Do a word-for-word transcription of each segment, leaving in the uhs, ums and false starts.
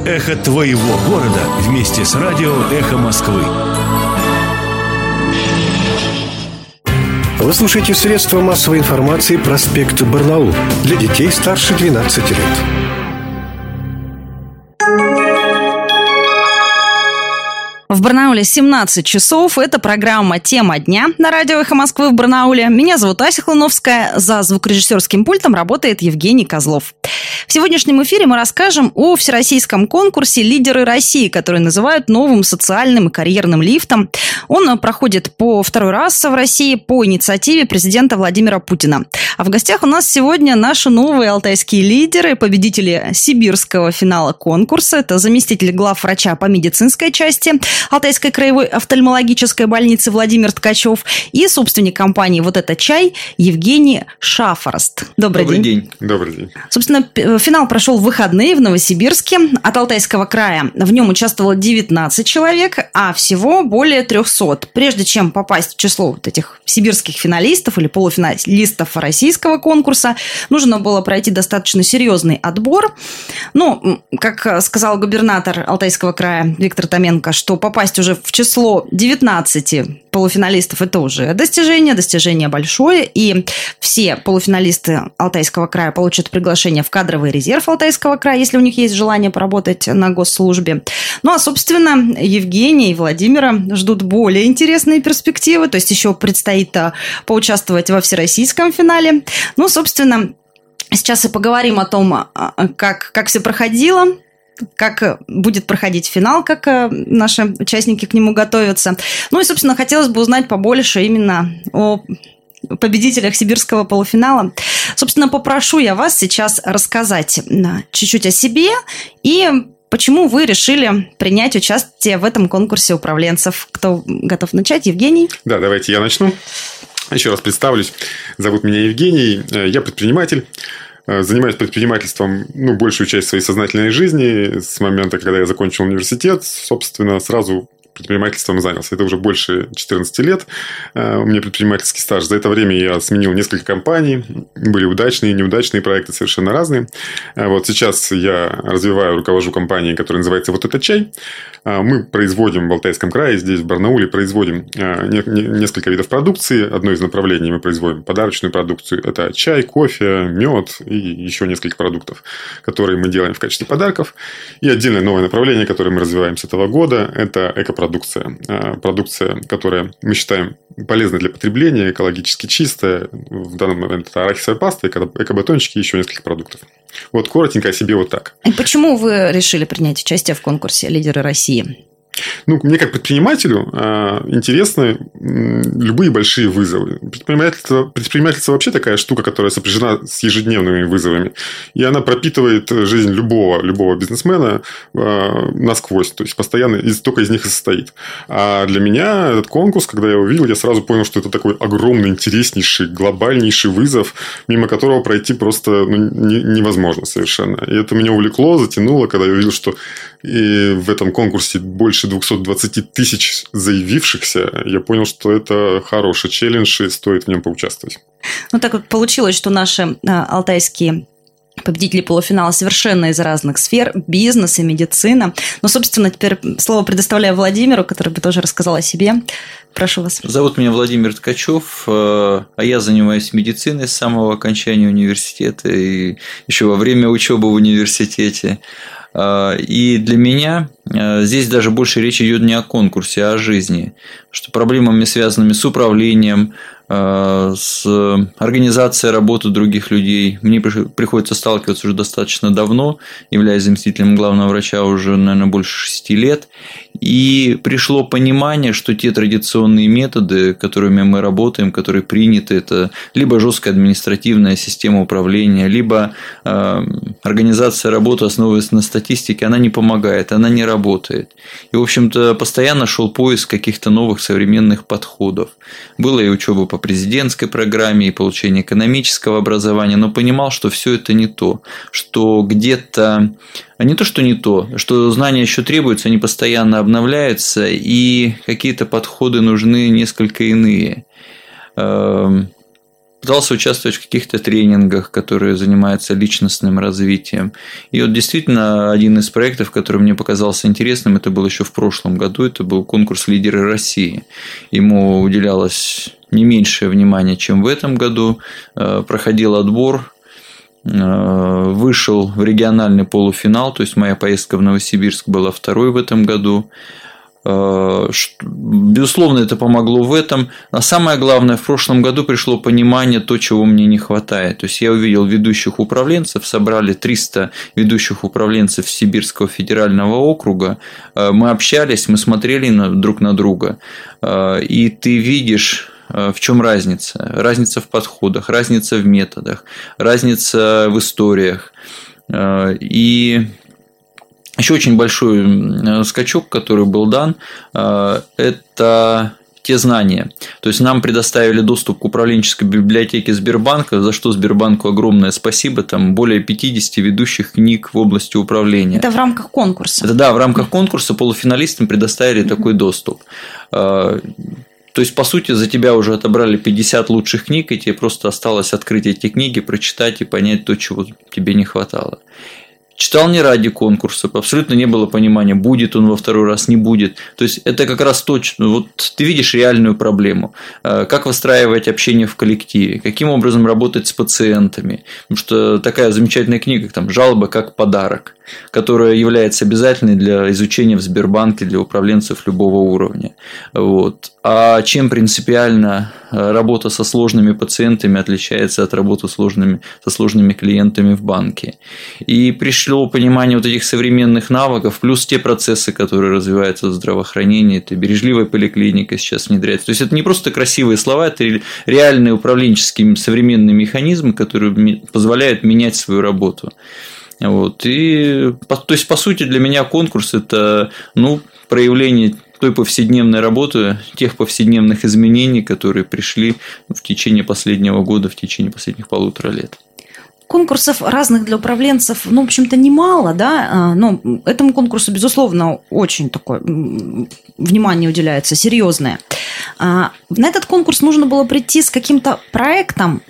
Эхо твоего города вместе с радио «Эхо Москвы». Вы слушаете средства массовой информации «Проспект Барнаул» для детей старше двенадцати лет. В Барнауле семнадцать часов. Это программа «Тема дня» на радио «Эхо Москвы» в Барнауле. Меня зовут Ася Хлуновская. За звукорежиссерским пультом работает Евгений Козлов. В сегодняшнем эфире мы расскажем о всероссийском конкурсе «Лидеры России», который называют новым социальным и карьерным лифтом. Он проходит по второй раз в России по инициативе президента Владимира Путина. А в гостях у нас сегодня наши новые алтайские лидеры, победители сибирского финала конкурса. Это заместитель главврача по медицинской части Алтайской краевой офтальмологической больницы Владимир Ткачев и собственник компании «Вот это чай» Евгений Шафорост. Добрый, Добрый день. день. Добрый день. Собственно, финал прошел в выходные в Новосибирске. От Алтайского края в нем участвовало девятнадцать человек, а всего более трехсот. Прежде чем попасть в число вот этих сибирских финалистов или полуфиналистов российского конкурса, нужно было пройти достаточно серьезный отбор. Ну, как сказал губернатор Алтайского края Виктор Томенко, что попасть уже в число девятнадцати полуфиналистов – это уже достижение, достижение большое. И все полуфиналисты Алтайского края получат приглашение в кадровый резерв Алтайского края, если у них есть желание поработать на госслужбе. Ну, а, собственно, Евгения и Владимира ждут более интересные перспективы. То есть еще предстоит поучаствовать во всероссийском финале. Ну, собственно, сейчас и поговорим о том, как, как все проходило, как будет проходить финал, как наши участники к нему готовятся. Ну и, собственно, хотелось бы узнать побольше именно о победителях сибирского полуфинала. Собственно, попрошу я вас сейчас рассказать чуть-чуть о себе и почему вы решили принять участие в этом конкурсе управленцев. Кто готов начать? Евгений? Да, давайте я начну. Еще раз представлюсь. Зовут меня Евгений. Я предприниматель. Занимаюсь предпринимательством, ну, большую часть своей сознательной жизни. С момента, когда я закончил университет, собственно, сразу предпринимательством занялся. Это уже больше четырнадцати лет. У меня предпринимательский стаж. За это время я сменил несколько компаний. Были удачные и неудачные проекты, совершенно разные. Вот сейчас я развиваю, руковожу компанией, которая называется «Вот это чай». Мы производим в Алтайском крае, здесь в Барнауле, производим несколько видов продукции. Одно из направлений мы производим подарочную продукцию. Это чай, кофе, мед и еще несколько продуктов, которые мы делаем в качестве подарков. И отдельное новое направление, которое мы развиваем с этого года, это экопродукция. Продукция, которая мы считаем полезной для потребления, экологически чистая. В данный момент это арахисовая паста, экобатончики и еще несколько продуктов. Вот коротенько о себе вот так. И почему вы решили принять участие в конкурсе «Лидеры России»? Ну, мне как предпринимателю интересны любые большие вызовы. Предпринимательство, предпринимательство вообще такая штука, которая сопряжена с ежедневными вызовами. И она пропитывает жизнь любого, любого бизнесмена насквозь. То есть, постоянно из, только из них и состоит. А для меня этот конкурс, когда я его увидел, я сразу понял, что это такой огромный, интереснейший, глобальнейший вызов, мимо которого пройти просто ну, не, невозможно совершенно. И это меня увлекло, затянуло, когда я увидел, что и в этом конкурсе больше двухсот двадцати тысяч заявившихся, я понял, что это хороший челлендж и стоит в нем поучаствовать. Ну, так вот получилось, что наши а, алтайские победители полуфинала совершенно из разных сфер, бизнес и медицина. Но, собственно, теперь слово предоставляю Владимиру, который бы тоже рассказал о себе. Прошу вас. Зовут меня Владимир Ткачев, а я занимаюсь медициной с самого окончания университета и еще во время учебы в университете. И для меня здесь даже больше речь идет не о конкурсе, а о жизни, что проблемами, связанными с управлением, с организацией работы других людей, мне приходится сталкиваться уже достаточно давно, являясь заместителем главного врача уже, наверное, больше шести лет. И пришло понимание, что те традиционные методы, которыми мы работаем, которые приняты, это либо жесткая административная система управления, либо э, организация работы, основываясь на статистике, она не помогает, она не работает. И, в общем-то, постоянно шел поиск каких-то новых современных подходов. Было и учеба по президентской программе, и получение экономического образования, но понимал, что все это не то, что где-то а не то, что не то, что знания еще требуются, они постоянно обновляются, и какие-то подходы нужны несколько иные. пытался участвовать в каких-то тренингах, которые занимаются личностным развитием. И вот действительно один из проектов, который мне показался интересным, это был еще в прошлом году, это был конкурс «Лидеры России». Ему уделялось не меньшее внимание, чем в этом году. Проходил отбор, вышел в региональный полуфинал, то есть моя поездка в Новосибирск была второй в этом году. Безусловно, это помогло в этом. А самое главное, в прошлом году пришло понимание то, чего мне не хватает. То есть я увидел ведущих управленцев, собрали триста ведущих управленцев Сибирского федерального округа. Мы общались, мы смотрели друг на друга, и ты видишь, в чем разница. Разница в подходах, разница в методах, разница в историях. И еще очень большой скачок, который был дан, это те знания. То есть нам предоставили доступ к управленческой библиотеке Сбербанка, за что Сбербанку огромное спасибо. Там более пятьдесят ведущих книг в области управления. Это в рамках конкурса? Это, да, в рамках конкурса полуфиналистам предоставили mm-hmm. такой доступ. То есть, по сути, за тебя уже отобрали пятьдесят лучших книг, и тебе просто осталось открыть эти книги, прочитать и понять то, чего тебе не хватало. Читал не ради конкурса, абсолютно не было понимания, будет он во второй раз, не будет. То есть, это как раз точно, вот ты видишь реальную проблему. Как выстраивать общение в коллективе, каким образом работать с пациентами. Потому что такая замечательная книга, как там «Жалоба как подарок», которая является обязательной для изучения в Сбербанке для управленцев любого уровня. Вот. А чем принципиально работа со сложными пациентами отличается от работы сложными, со сложными клиентами в банке. И пришло понимание вот этих современных навыков, плюс те процессы, которые развиваются в здравоохранении, это бережливая поликлиника сейчас внедряется. То есть, это не просто красивые слова, это реальные управленческие современные механизмы, которые позволяют менять свою работу. Вот. И, то есть, по сути, для меня конкурс – это ну, проявление той повседневной работы, тех повседневных изменений, которые пришли в течение последнего года, в течение последних полутора лет. Конкурсов разных для управленцев, ну, в общем-то, немало, да, но этому конкурсу, безусловно, очень такое внимание уделяется, серьезное. На этот конкурс нужно было прийти с каким-то проектом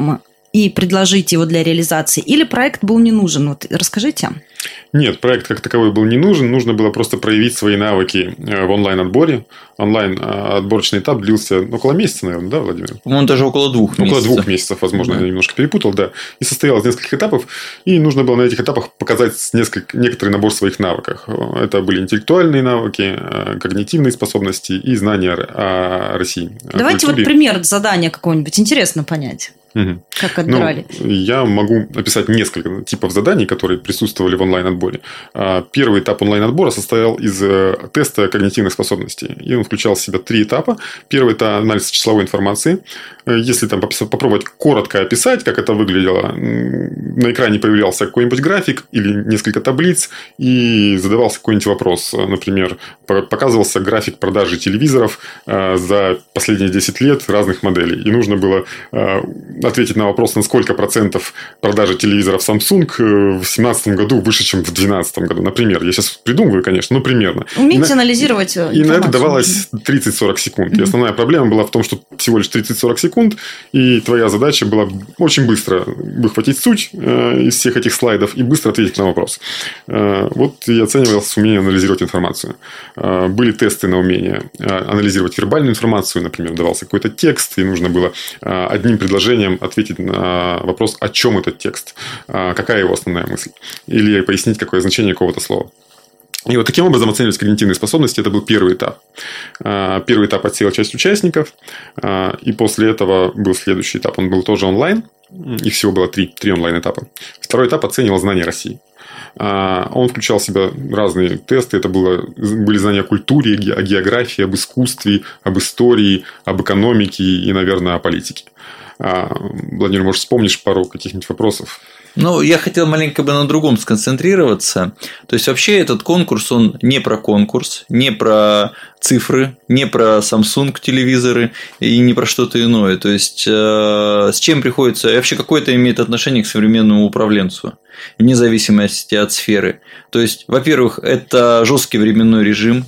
и предложить его для реализации, или проект был не нужен? Вот расскажите. Нет, проект как таковой был не нужен. Нужно было просто проявить свои навыки в онлайн-отборе. Онлайн-отборочный этап длился около месяца, наверное, да, Владимир? По-моему, даже около двух около месяцев. Около двух месяцев, возможно, да. Я немножко перепутал, да. И состоял из нескольких этапов. И нужно было на этих этапах показать несколько, некоторый набор своих навыков. Это были интеллектуальные навыки, когнитивные способности и знания о России. Давайте вот пример задания какого-нибудь. Интересно понять. Угу. Как отбирали? Ну, я могу описать несколько типов заданий, которые присутствовали в онлайн-отборе. Первый этап онлайн-отбора состоял из теста когнитивных способностей. И он включал в себя три этапа. Первый – это анализ числовой информации. Если там попробовать коротко описать, как это выглядело, на экране появлялся какой-нибудь график или несколько таблиц, и задавался какой-нибудь вопрос. Например, показывался график продажи телевизоров за последние десять лет разных моделей. И нужно было ответить на вопрос, на сколько процентов продажи телевизоров Samsung в две тысячи семнадцатом году выше, чем в две тысячи двенадцатом году. Например, я сейчас придумываю, конечно, но примерно. Умеете и анализировать на... И на это давалось тридцать-сорок секунд. Mm-hmm. И основная проблема была в том, что всего лишь тридцать-сорок секунд, и твоя задача была очень быстро выхватить суть из всех этих слайдов и быстро ответить на вопрос. Вот и оценивалось умение анализировать информацию. Были тесты на умение анализировать вербальную информацию. Например, давался какой-то текст, и нужно было одним предложением ответить на вопрос, о чем этот текст, какая его основная мысль, или пояснить, какое значение какого-то слова. И вот таким образом оценивались когнитивные способности. Это был первый этап. Первый этап отсеял часть участников, и после этого был следующий этап. Он был тоже онлайн. Их всего было три, три онлайн-этапа. Второй этап оценивал знания России. Он включал в себя разные тесты. Это было, были знания о культуре, о географии, об искусстве, об истории, об экономике и, наверное, о политике. Владимир, может, вспомнишь пару каких-нибудь вопросов? Ну, я хотел маленько бы на другом сконцентрироваться. То есть, вообще этот конкурс, он не про конкурс, не про цифры, не про Samsung телевизоры и не про что-то иное. То есть, э, с чем приходится... И вообще, какое это имеет отношение к современному управленцу, вне зависимости от сферы. То есть, во-первых, это жесткий временной режим.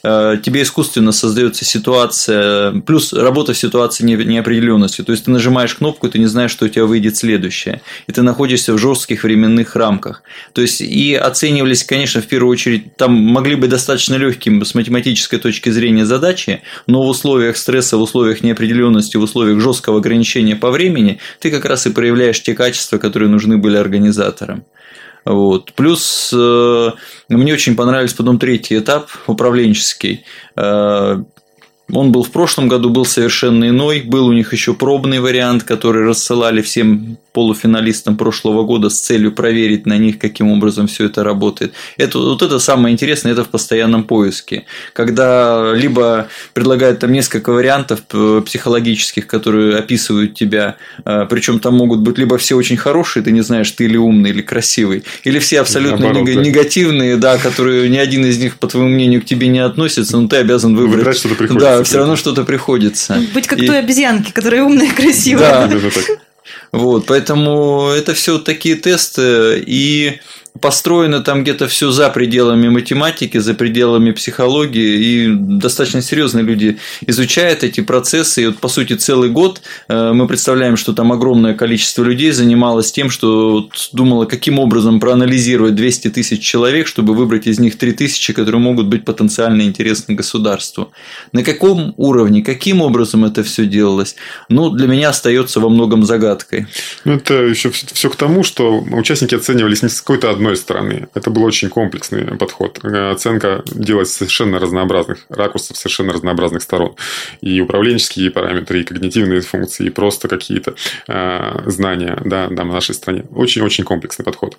тебе искусственно создается ситуация, плюс работа в ситуации неопределенности. То есть ты нажимаешь кнопку, и ты не знаешь, что у тебя выйдет следующее. И ты находишься в жестких временных рамках. То есть и оценивались, конечно, в первую очередь, там могли быть достаточно легкими с математической точки зрения задачи, но в условиях стресса, в условиях неопределенности, в условиях жесткого ограничения по времени ты как раз и проявляешь те качества, которые нужны были организаторам. Вот. Плюс э, мне очень понравился потом третий этап, управленческий. Э, он был в прошлом году, был совершенно иной. Был у них еще пробный вариант, который рассылали всем полуфиналистам прошлого года с целью проверить на них, каким образом все это работает. Это, вот это самое интересное, это в постоянном поиске. Когда либо предлагают там несколько вариантов психологических, которые описывают тебя, причем там могут быть либо все очень хорошие, ты не знаешь, ты или умный, или красивый, или все абсолютно Наоборот, нег- да. негативные, да, которые ни один из них, по твоему мнению, к тебе не относится, но ты обязан выбрать. Выбирать что-то приходится. Да, все равно что-то приходится. Быть как и... той обезьянки, которая умная и красивая. Да, вот, поэтому это все такие тесты, и построено там где-то все за пределами математики, за пределами психологии, и достаточно серьезные люди изучают эти процессы. И вот, по сути, целый год мы представляем, что там огромное количество людей занималось тем, что думало, каким образом проанализировать двести тысяч человек, чтобы выбрать из них три тысячи, которые могут быть потенциально интересны государству. На каком уровне, каким образом это все делалось, ну, для меня остается во многом загадкой. Ну, это еще все к тому, что участники оценивались не с какой-то одной стороны. Это был очень комплексный подход. Оценка делалась с совершенно разнообразных ракурсов, совершенно разнообразных сторон. И управленческие параметры, и когнитивные функции, и просто какие-то э, знания, да, да, в нашей стране. Очень-очень комплексный подход.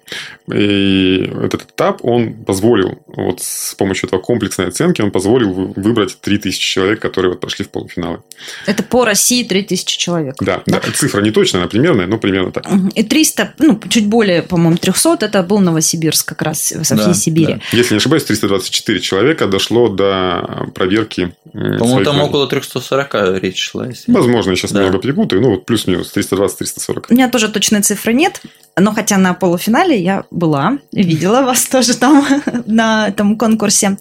И этот этап, он позволил, вот с помощью этого комплексной оценки, он позволил выбрать три тысячи человек, которые вот прошли в полуфиналы. Это по России три тысячи человек. Да, да, да. Цифра не точная, она примерная, но примерно так. И триста, ну, чуть более, по-моему, триста, это был Новосибирск как раз со всей да, Сибири. Да. Если не ошибаюсь, триста двадцать четыре человека дошло до проверки. По-моему, там знаний. Около триста сорок речь шла. Если... Возможно, я сейчас да. немного перепутаю, ну, вот плюс-минус триста двадцать - триста сорок. У меня тоже точной цифры нет, но хотя на полуфинале я была, видела вас тоже там на этом конкурсе.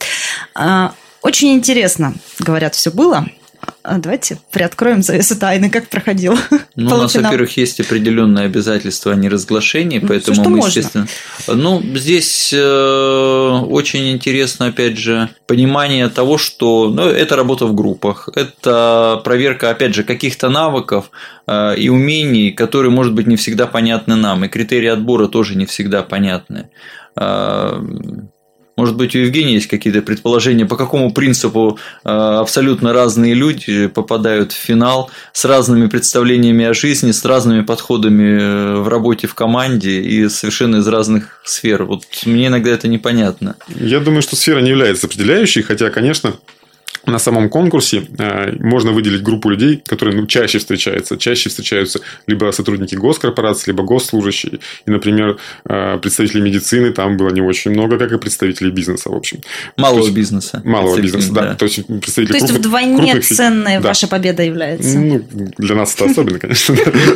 Очень интересно, говорят, все было. Давайте приоткроем завесу тайны, как проходил. Ну, у нас, во-первых, есть определенные обязательства о неразглашении, поэтому все, мы, можно. естественно. Ну, здесь э, очень интересно, опять же, понимание того, что ну, это работа в группах, это проверка, опять же, каких-то навыков э, и умений, которые, может быть, не всегда понятны нам, и критерии отбора тоже не всегда понятны. Э, Может быть, у Евгения есть какие-то предположения, по какому принципу абсолютно разные люди попадают в финал с разными представлениями о жизни, с разными подходами в работе в команде и совершенно из разных сфер. Вот мне иногда это непонятно. Я думаю, что сфера не является определяющей, хотя, конечно, на самом конкурсе можно выделить группу людей, которые ну, чаще встречаются. Чаще встречаются либо сотрудники госкорпораций, либо госслужащие. И, например, представители медицины там было не очень много, как и представителей бизнеса, в общем. Малого есть, бизнеса. Малого бизнеса, да. да. То есть, представители То есть крупных, вдвойне крупных... ценная да. ваша победа является. Ну, для нас это особенно, конечно.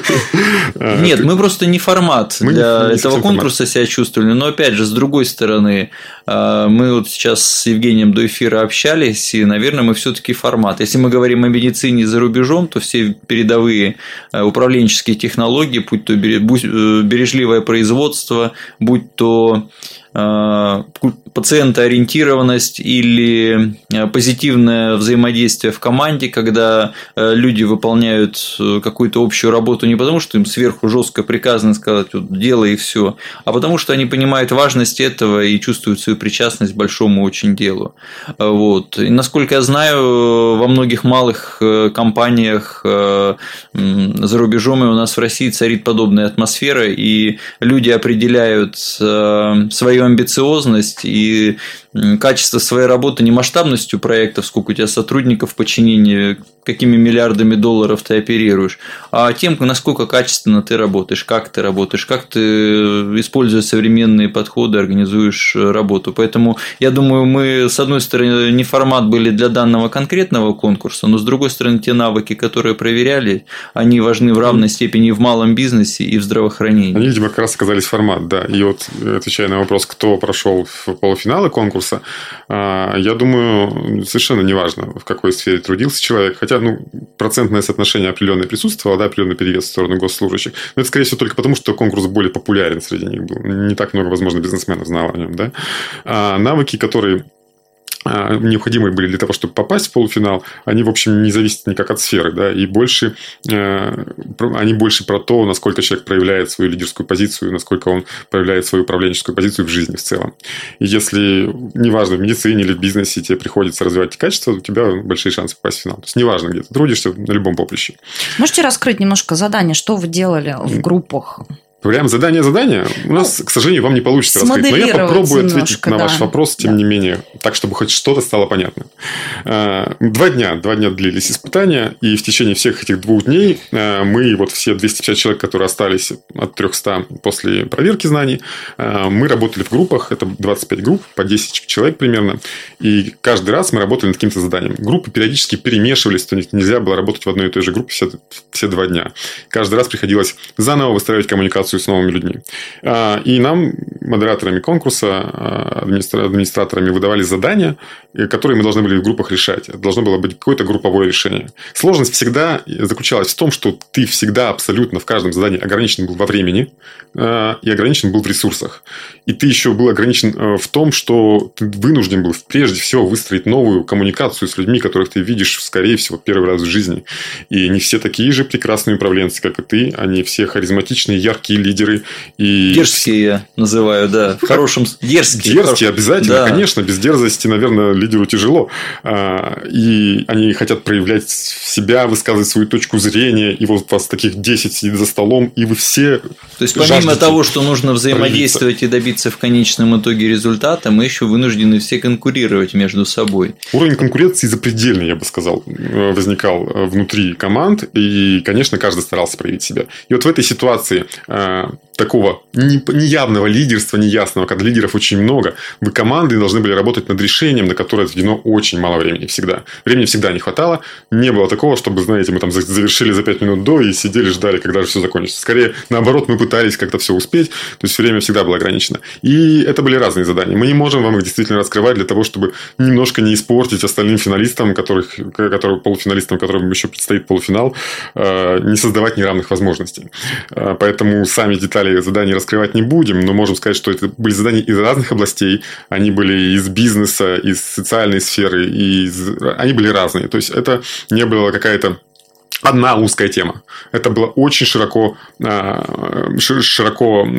Нет, мы просто не формат для этого конкурса себя чувствовали. Но, опять же, с другой стороны, мы вот сейчас с Евгением до эфира общались, и, наверное, мы все-таки формат. Если мы говорим о медицине за рубежом, то все передовые управленческие технологии, будь то бережливое производство, будь то пациентоориентированность или позитивное взаимодействие в команде, когда люди выполняют какую-то общую работу не потому, что им сверху жестко приказано сказать вот, делай и все, а потому что они понимают важность этого и чувствуют свою причастность к большому очень делу. Вот. И, насколько я знаю, во многих малых компаниях за рубежом и у нас в России царит подобная атмосфера, и люди определяют свою амбициозность и качество своей работы не масштабностью проектов, сколько у тебя сотрудников в подчинении, какими миллиардами долларов ты оперируешь, а тем, насколько качественно ты работаешь, как ты работаешь, как ты, используя современные подходы, организуешь работу. Поэтому, я думаю, мы, с одной стороны, не формат были для данного конкретного конкурса, но, с другой стороны, те навыки, которые проверяли, они важны в равной степени и в малом бизнесе, и в здравоохранении. Они, видимо, как раз оказались формат, да. И вот, отвечая на вопрос, кто прошел в полуфиналы конкурса, конкурса, я думаю, совершенно неважно, в какой сфере трудился человек. Хотя, ну, процентное соотношение определенное присутствовало, да, определенный перевес в сторону госслужащих. Но это, скорее всего, только потому, что конкурс более популярен среди них был. Не так много, возможно, бизнесменов знало о нем, да. А навыки, которые необходимые были для того, чтобы попасть в полуфинал, они, в общем, не зависят никак от сферы, да, и больше, они больше про то, насколько человек проявляет свою лидерскую позицию, насколько он проявляет свою управленческую позицию в жизни в целом. И если, неважно, в медицине или в бизнесе тебе приходится развивать эти качества, у тебя большие шансы попасть в финал. То есть, неважно, где ты трудишься, на любом поприще. Можете раскрыть немножко задание, что вы делали в группах? Прям задание-задание. У нас, ну, к сожалению, вам не получится раскрыть. Но я попробую немножко, ответить на да. ваш вопрос, тем да. не менее, так, чтобы хоть что-то стало понятно. Два дня. Два дня длились испытания. И в течение всех этих двух дней мы, вот все двести пятьдесят человек, которые остались от трехсот после проверки знаний, мы работали в группах. Это двадцать пять групп, по десять человек примерно. И каждый раз мы работали над каким-то заданием. Группы периодически перемешивались. То есть, нельзя было работать в одной и той же группе все, все два дня. Каждый раз приходилось заново выстраивать коммуникацию с новыми людьми. И нам, модераторами конкурса, администраторами, выдавали задания, которые мы должны были в группах решать. Это должно было быть какое-то групповое решение. Сложность всегда заключалась в том, что ты всегда абсолютно в каждом задании ограничен был во времени и ограничен был в ресурсах. И ты еще был ограничен в том, что ты вынужден был прежде всего выстроить новую коммуникацию с людьми, которых ты видишь, скорее всего, первый раз в жизни. И не все такие же прекрасные управленцы, как и ты. Они все харизматичные, яркие лидеры. И... Дерзкие я называю, да. В хорошем... Дерзкие. Дерзкие, обязательно. Да. Конечно, без дерзости, наверное, лидеру тяжело. И они хотят проявлять себя, высказывать свою точку зрения. И вот у вас таких десять сидит за столом, и вы все... То есть, помимо того, что нужно взаимодействовать проявиться. И добиться в конечном итоге результата, мы еще вынуждены все конкурировать между собой. Уровень конкуренции запредельный, я бы сказал, возникал внутри команд. И, конечно, каждый старался проявить себя. И вот в этой ситуации... такого неявного лидерства, неясного, когда лидеров очень много, вы команды должны были работать над решением, на которое отведено очень мало времени всегда. Времени всегда не хватало. Не было такого, чтобы, знаете, мы там завершили за пять минут до и сидели, ждали, когда же все закончится. Скорее, наоборот, мы пытались как-то все успеть. То есть, время всегда было ограничено. И это были разные задания. Мы не можем вам их действительно раскрывать для того, чтобы немножко не испортить остальным финалистам, которых, которые, полуфиналистам, которым еще предстоит полуфинал, не создавать неравных возможностей. Поэтому сами детали заданий раскрывать не будем, но можем сказать, что это были задания из разных областей. Они были из бизнеса, из социальной сферы, из... они были разные. То есть, это не была какая-то одна узкая тема. Это было очень широко, широко,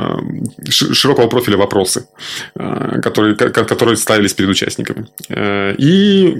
широкого профиля вопросы, которые, которые ставились перед участниками. И...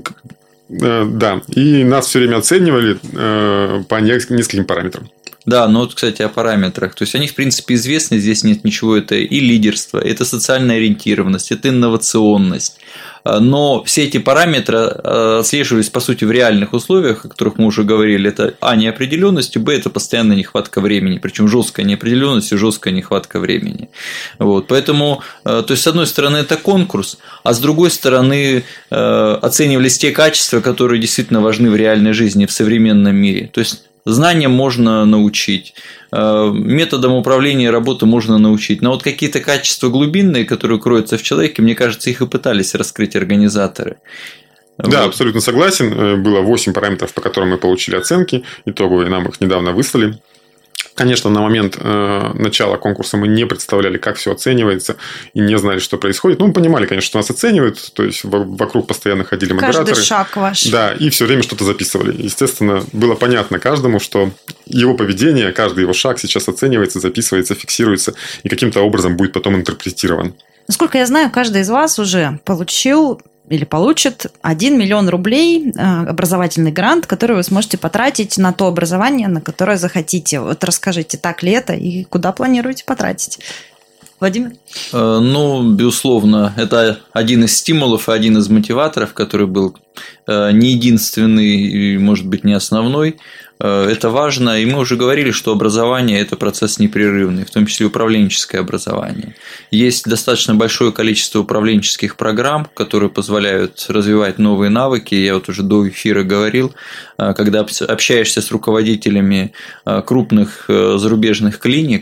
Да, и нас все время оценивали по нескольким параметрам. Да, ну вот, кстати, о параметрах. То есть, они, в принципе, известны, здесь нет ничего. Это и лидерство, это социальная ориентированность, это инновационность. Но все эти параметры отслеживались, по сути, в реальных условиях, о которых мы уже говорили. Это а. неопределенность, б. это постоянная нехватка времени. Причем жесткая неопределенность и жесткая нехватка времени. Вот. Поэтому, то есть, с одной стороны, это конкурс, а с другой стороны, оценивались те качества, которые действительно важны в реальной жизни, в современном мире. То есть, знаниям можно научить, методам управления работы можно научить, но вот какие-то качества глубинные, которые кроются в человеке, мне кажется, их и пытались раскрыть организаторы. Да, вот. Абсолютно согласен. Было восемь параметров, по которым мы получили оценки итоговые, нам их недавно выслали. Конечно, на момент э, начала конкурса мы не представляли, как все оценивается, и не знали, что происходит. Ну, мы понимали, конечно, что нас оценивают, то есть вокруг постоянно ходили модераторы. Каждый шаг ваш. Да, и все время что-то записывали. Естественно, было понятно каждому, что его поведение, каждый его шаг сейчас оценивается, записывается, фиксируется и каким-то образом будет потом интерпретирован. Насколько я знаю, каждый из вас уже получил или получит один миллион рублей образовательный грант, который вы сможете потратить на то образование, на которое захотите. Вот расскажите, так ли это и куда планируете потратить? Владимир? Ну, безусловно, это один из стимулов и один из мотиваторов, который был не единственный и, может быть, не основной. Это важно, и мы уже говорили, что образование – это процесс непрерывный, в том числе управленческое образование. Есть достаточно большое количество управленческих программ, которые позволяют развивать новые навыки. Я вот уже до эфира говорил, когда общаешься с руководителями крупных зарубежных клиник,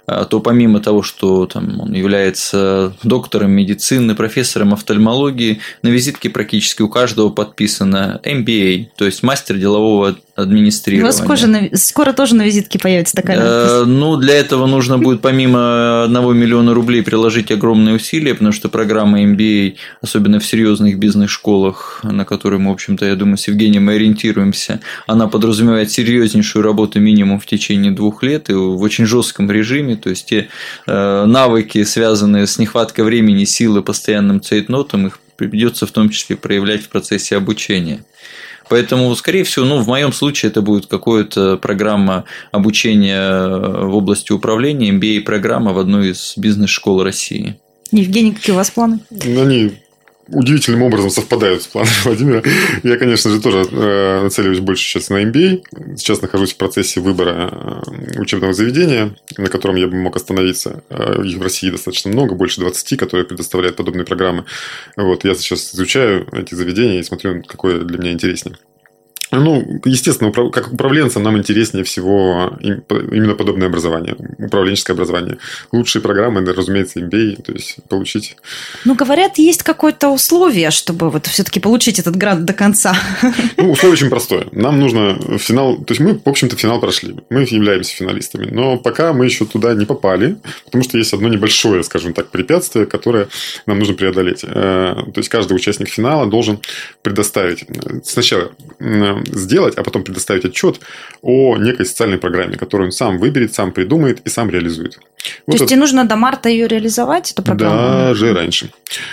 то помимо того, что там, он является доктором медицины, профессором офтальмологии, на визитке практически у каждого подписано эм би эй, то есть мастер делового администрирования. У вас скоро, скоро тоже на визитке появится такая надпись. Ну, для этого нужно будет помимо одного миллиона рублей приложить огромные усилия, потому что программа эм би эй, особенно в серьезных бизнес-школах, на которые мы, в общем-то, я думаю, с Евгением ориентируемся, она подразумевает серьезнейшую работу минимум в течение двух лет и в очень жестком режиме, то есть те навыки, связанные с нехваткой времени, силы, постоянным цейтнотом, их придется в том числе проявлять в процессе обучения. Поэтому, скорее всего, ну, в моем случае это будет какая-то программа обучения в области управления, эм би эй-программа в одной из бизнес-школ России. Евгений, какие у вас планы? Они удивительным образом совпадают с планами Владимира. Я, конечно же, тоже нацеливаюсь больше сейчас на эм би эй. Сейчас нахожусь в процессе выбора учебного заведения, на котором я бы мог остановиться. Их в России достаточно много, больше двадцати, которые предоставляют подобные программы. Вот, я сейчас изучаю эти заведения и смотрю, какое для меня интереснее. Ну, естественно, как управленцам нам интереснее всего именно подобное образование, управленческое образование. Лучшие программы, разумеется, эм би эй, то есть получить. Ну, говорят, есть какое-то условие, чтобы вот все-таки получить этот грант до конца. Ну, условие очень простое. Нам нужно в финал, то есть мы, в общем-то, финал прошли. Мы являемся финалистами. Но пока мы еще туда не попали, потому что есть одно небольшое, скажем так, препятствие, которое нам нужно преодолеть. То есть каждый участник финала должен предоставить сначала сделать, а потом предоставить отчет о некой социальной программе, которую он сам выберет, сам придумает и сам реализует. То Вот есть это... тебе нужно до марта ее реализовать, эту программу? Даже раньше.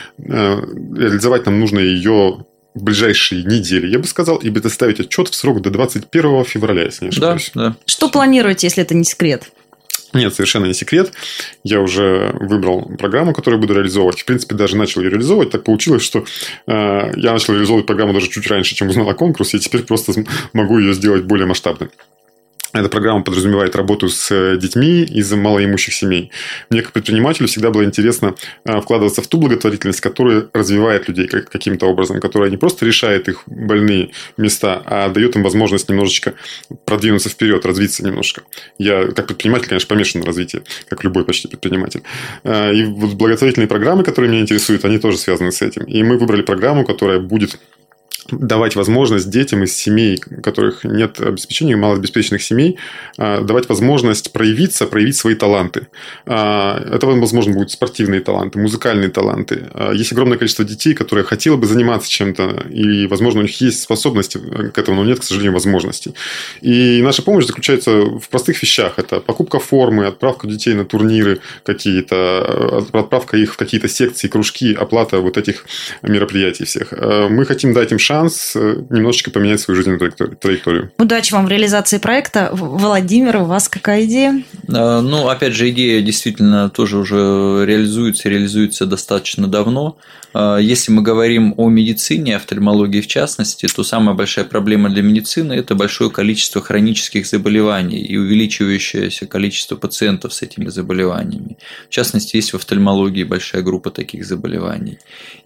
Реализовать нам нужно ее в ближайшие недели, я бы сказал, и предоставить отчет в срок до двадцать первого февраля, если не ошибаюсь. Да, да. Что планируете, если это не секрет? Нет, совершенно не секрет. Я уже выбрал программу, которую буду реализовывать. В принципе, даже начал ее реализовывать. Так получилось, что э, я начал реализовывать программу даже чуть раньше, чем узнал о конкурсе, и теперь просто могу ее сделать более масштабной. Эта программа подразумевает работу с детьми из малоимущих семей. Мне, как предпринимателю, всегда было интересно вкладываться в ту благотворительность, которая развивает людей каким-то образом, которая не просто решает их больные места, а дает им возможность немножечко продвинуться вперед, развиться немножко. Я, как предприниматель, конечно, помешан на развитии, как любой почти предприниматель. И вот благотворительные программы, которые меня интересуют, они тоже связаны с этим. И мы выбрали программу, которая будет давать возможность детям из семей, у которых нет обеспечения, малообеспеченных семей, давать возможность проявиться, проявить свои таланты. Это, возможно, будут спортивные таланты, музыкальные таланты. Есть огромное количество детей, которые хотели бы заниматься чем-то, и, возможно, у них есть способности к этому, но нет, к сожалению, возможностей. И наша помощь заключается в простых вещах. Это покупка формы, отправка детей на турниры какие-то, отправка их в какие-то секции, кружки, оплата вот этих мероприятий всех. Мы хотим дать им шанс шанс немножечко поменять свою жизненную траекторию. Удачи вам в реализации проекта. Владимир, у вас какая идея? Ну, опять же, идея действительно тоже уже реализуется, реализуется достаточно давно. Если мы говорим о медицине, офтальмологии в частности, то самая большая проблема для медицины – это большое количество хронических заболеваний и увеличивающееся количество пациентов с этими заболеваниями. В частности, есть в офтальмологии большая группа таких заболеваний.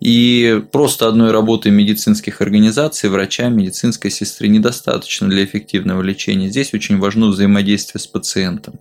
И просто одной работы медицинских организаций, врача, медицинской сестры недостаточно для эффективного лечения. Здесь очень важно взаимодействие с пациентом.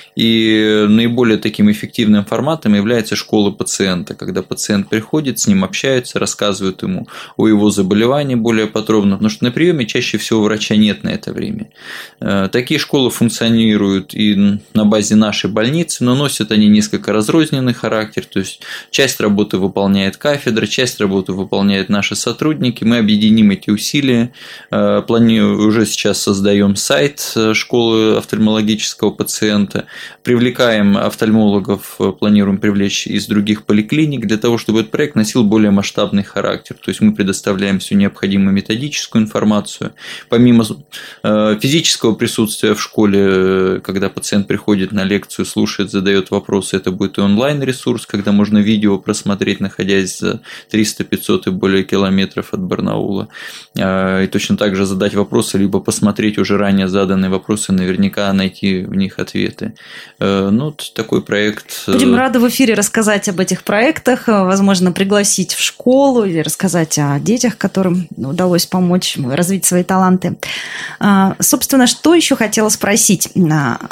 И наиболее таким эффективным форматом является школа пациента, когда пациент приходит, с ним общаются, рассказывают ему о его заболевании более подробно, потому что на приеме чаще всего врача нет на это время. Такие школы функционируют и на базе нашей больницы, но носят они несколько разрозненный характер, то есть часть работы выполняет кафедра, часть работы выполняют наши сотрудники, мы объединим эти усилия, планирую, уже сейчас создаем сайт школы офтальмологического пациента, привлекаем офтальмологов, планируем привлечь из других поликлиник для того, чтобы этот проект носил более масштабный характер. То есть мы предоставляем всю необходимую методическую информацию. Помимо физического присутствия в школе, когда пациент приходит на лекцию, слушает, задает вопросы, это будет и онлайн-ресурс, когда можно видео просмотреть, находясь за триста-пятьсот и более километров от Барнаула. И точно так же задать вопросы, либо посмотреть уже ранее заданные вопросы, наверняка найти в них ответы. Ну, такой проект. Будем рады в эфире рассказать об этих проектах, возможно, пригласить в школу или рассказать о детях, которым удалось помочь развить свои таланты. Собственно, что еще хотела спросить?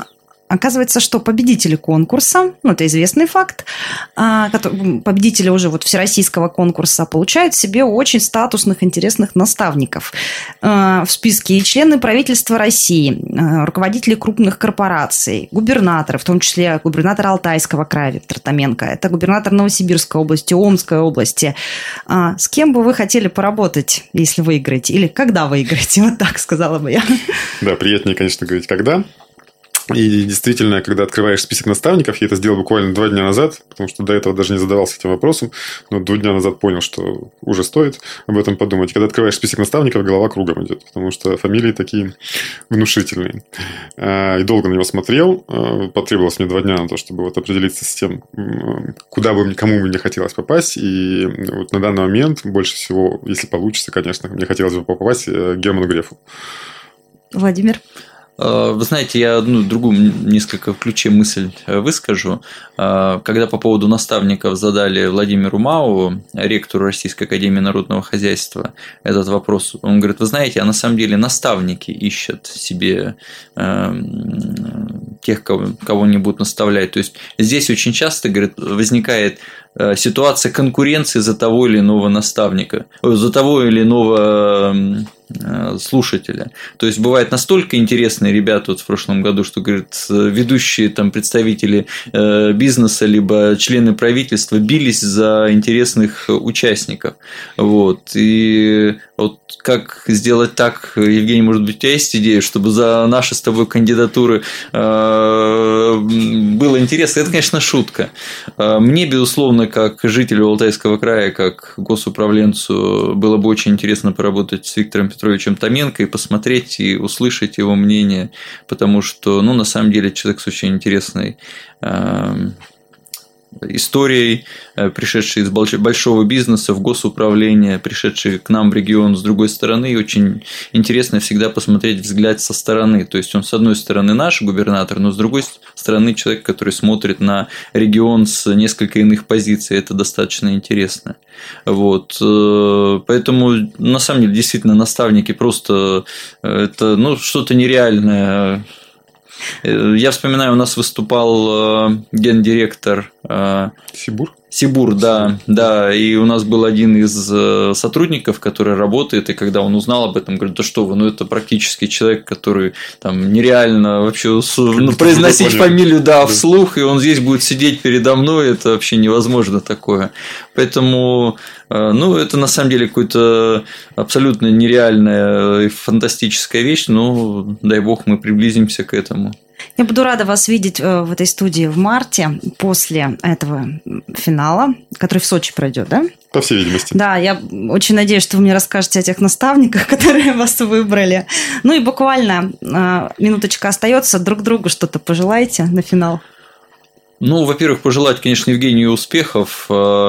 Оказывается, что победители конкурса, ну, это известный факт, победители уже вот всероссийского конкурса получают себе очень статусных, интересных наставников в списке и члены правительства России, руководители крупных корпораций, губернаторы, в том числе губернатор Алтайского края Виктор Томенко, это губернатор Новосибирской области, Омской области. С кем бы вы хотели поработать, если выиграете? Или когда выиграете? Вот так сказала бы я. Да, приятнее, конечно, говорить «когда». И действительно, когда открываешь список наставников, я это сделал буквально два дня назад, потому что до этого даже не задавался этим вопросом, но два дня назад понял, что уже стоит об этом подумать. Когда открываешь список наставников, голова кругом идет, потому что фамилии такие внушительные. И долго на него смотрел. Потребовалось мне два дня на то, чтобы вот определиться с тем, куда бы, кому мне хотелось попасть. И вот на данный момент больше всего, если получится, конечно, мне хотелось бы попасть к Герману Грефу. Владимир? Вы знаете, я одну другую несколько в ключе мысль выскажу. Когда по поводу наставников задали Владимиру Мауову, ректору Российской академии народного хозяйства, этот вопрос, он говорит, вы знаете, а на самом деле наставники ищут себе тех, кого, кого они будут наставлять. То есть здесь очень часто, говорит, возникает ситуация конкуренции за того или иного наставника, за того или иного слушателя. То есть бывают настолько интересные ребята вот в прошлом году, что, говорит, ведущие там представители бизнеса либо члены правительства бились за интересных участников. Вот. И вот как сделать так, Евгений, может быть, у тебя есть идея, чтобы за наши с тобой кандидатуры было интересно? Это, конечно, шутка. Мне, безусловно, как жителю Алтайского края, как госуправленцу, было бы очень интересно поработать с Виктором Петровичем Томенко и посмотреть и услышать его мнение, потому что, ну, на самом деле, человек с очень интересной историей, пришедший из большого бизнеса в госуправление, пришедший к нам в регион с другой стороны, и очень интересно всегда посмотреть взгляд со стороны. То есть он, с одной стороны, наш губернатор, но с другой стороны, человек, который смотрит на регион с несколько иных позиций. Это достаточно интересно. Вот. Поэтому, на самом деле, действительно, наставники просто это, ну, что-то нереальное. Я вспоминаю, у нас выступал гендиректор Сибур. Сибур, да, да, и у нас был один из сотрудников, который работает, и когда он узнал об этом, говорит, да что вы, ну это практически человек, который там нереально вообще ну, произносить фамилию, да, вслух, и он здесь будет сидеть передо мной, это вообще невозможно такое. Поэтому, ну, это на самом деле какая-то абсолютно нереальная и фантастическая вещь, но дай бог мы приблизимся к этому. Я буду рада вас видеть в этой студии в марте, после этого финала, который в Сочи пройдет, да? По всей видимости. Да, я очень надеюсь, что вы мне расскажете о тех наставниках, которые вас выбрали. Ну и буквально минуточка остается. Друг другу что-то пожелайте на финал. Ну, во-первых, пожелать, конечно, Евгению успехов.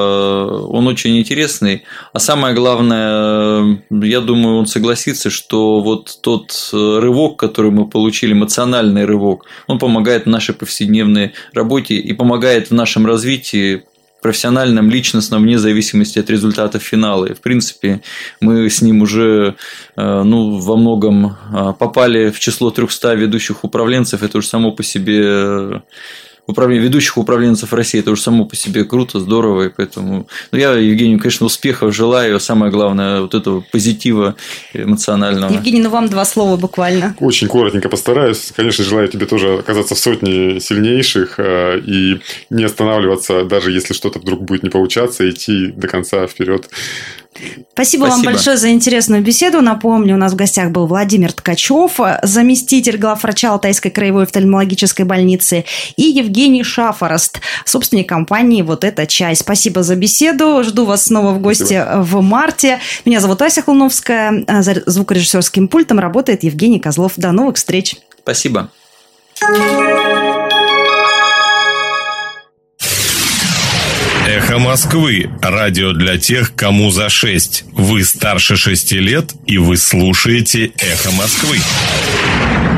Он очень интересный. А самое главное, я думаю, он согласится, что вот тот рывок, который мы получили, эмоциональный рывок, он помогает в нашей повседневной работе и помогает в нашем развитии профессиональном, личностном, вне зависимости от результатов финала. И, в принципе, мы с ним уже ну, во многом попали в число трехсот ведущих управленцев. Это уже само по себе... Управление, ведущих управленцев России, это уже само по себе круто, здорово, и поэтому ну, я Евгению, конечно, успехов желаю, самое главное, вот этого позитива эмоционального. Евгений, ну вам два слова буквально. Очень коротенько постараюсь. Конечно, желаю тебе тоже оказаться в сотне сильнейших и не останавливаться, даже если что-то вдруг будет не получаться, идти до конца вперед. Спасибо, Спасибо вам большое за интересную беседу. Напомню, у нас в гостях был Владимир Ткачев, заместитель главврача Алтайской краевой офтальмологической больницы, и Евгений Шафорост, собственник компании «Вот эта часть». Спасибо за беседу. Жду вас снова в гости Спасибо. В марте. Меня зовут Ася Хлуновская. За звукорежиссерским пультом работает Евгений Козлов. До новых встреч. Спасибо. Эхо Москвы. Радио для тех, кому за шесть. Вы старше шести лет, и вы слушаете Эхо Москвы.